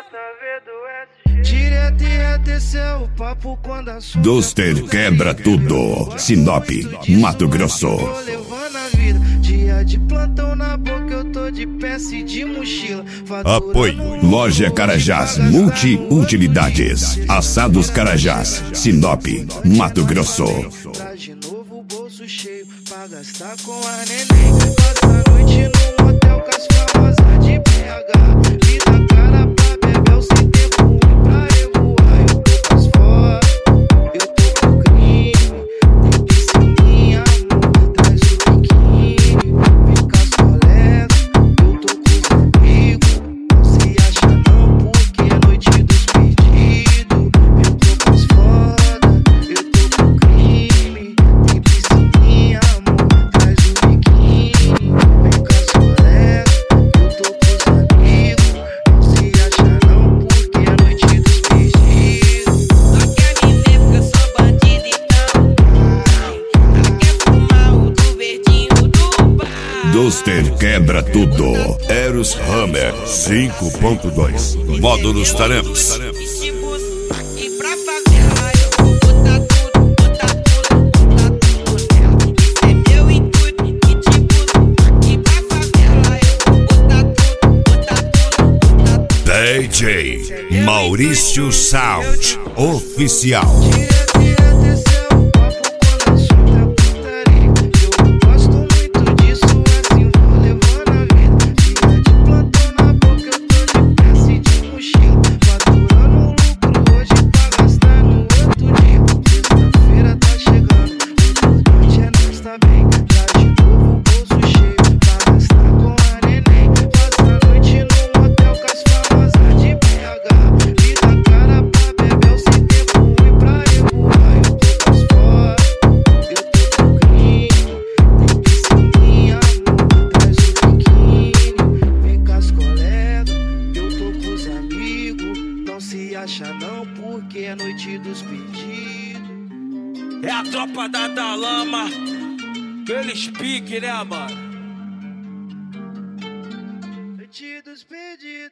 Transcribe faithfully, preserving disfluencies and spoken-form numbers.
Direto e reto, esse é o papo quando assunto. Duster quebra tudo. Sinop, Mato Grosso. Tô levando a vida, dia de plantão na boca, eu tô de peça e de mochila. Apoio Loja Carajás Multi-Utilidades. Assados Carajás, Sinop, Mato Grosso. Traz de novo o bolso cheio pra gastar com a neném. Passa a noite no motel com as famosas de B H. Vida cara pra beber, sem tempo ruim pra revoar. Eu tô com as fora, eu tô com crime. Tem piscininha, amor, traz o biquíni. Vem com as colegas, eu tô com os amigos. Não se acha não, porque é noite dos pedidos. Eu tô com as foda, eu tô com crime. Tem piscininha, amor, traz o biquíni. Vem com as colegas, eu tô com os amigos. Não se acha não, porque é noite dos pedidos. Só quer me ver porque eu sou bandido então. Ela quer fumar o do verdinho do bar. Duster quebra tudo. Eros Hammer cinco ponto dois. Módulos Tarems. E pra favela eu vou botar tudo, botar tudo, botar tudo nela. Isso é meu intuito e tipo. E pra favela eu vou botar tudo, botar tudo, botar tudo. D J Maurício Sound Oficial. Direto e reto, esse é o papo quando assunto é putaria. Eu gosto muito disso, assim vou levando a vida. Dia de plantão na boca, eu tô de peça e de mochila. Faturando lucro hoje pra gastar no outro dia. Sexta-feira tá chegando, o importante é nós tá bem. Traz de novo o bolso cheio pra gastar com a neném. Passa a noite no motel com as famosas de B H. Vida cara pra beber, sem tempo ruim pra revoar. Eu tô com as fora, eu tô com crime. Tem piscininha, amor, traz o biquíni. Vem com as colegas, eu tô com os amigos. Não se acha não, porque é noite dos pedidos. É a tropa da Dalama, aqueles pique, né, mano?